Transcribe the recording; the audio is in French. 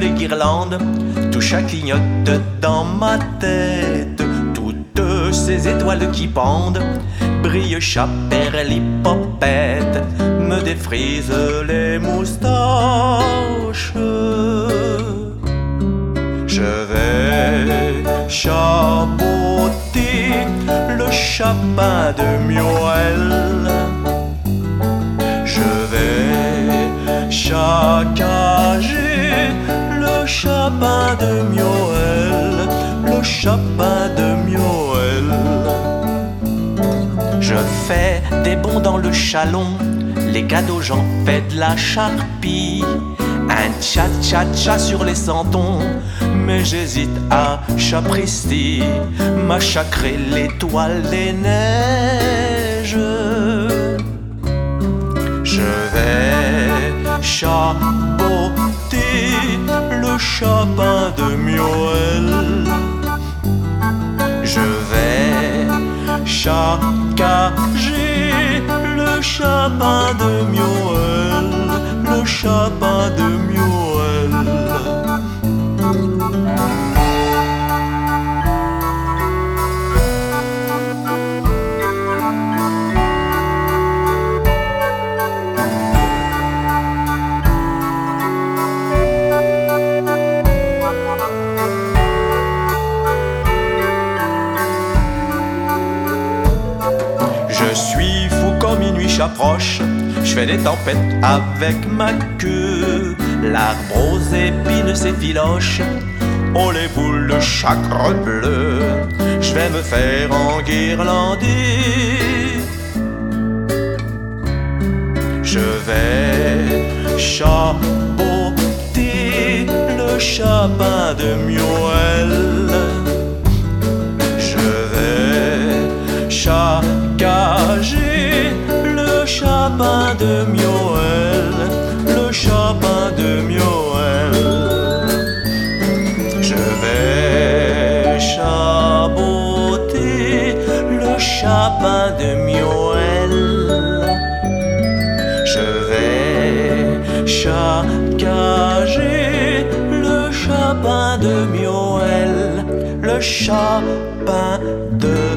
les guirlandes, tout chat clignote dans ma tête. Toutes ces étoiles qui pendent brillent, chat, perlipopette, me défrisent les moustaches. Je vais chapeauter le chapin de miel. Je vais saccager le chapin de miel, le chapin de miel. Je fais des bonds dans le chalon, les cadeaux j'en fais de la charpie. Un tcha-tcha-tcha sur les santons, mais j'hésite à chapristi, massacrer l'étoile des neiges. Je vais chapeauter le chapin de miel. Je vais saccager le chapin de miel, le chapin de miel. Je suis fou quand minuit s'approche, je fais des tempêtes avec ma queue. L'arbre aux épines s'effiloche, oh les boules de chacre bleu, je vais me faire enguirlander. Je vais chapeauter le chapin de miel. Je vais saccager le chapin de miel, le chapin de miel. Je vais chapeauter le chapin de miel. Je vais saccager le chapin de miel, le chapin de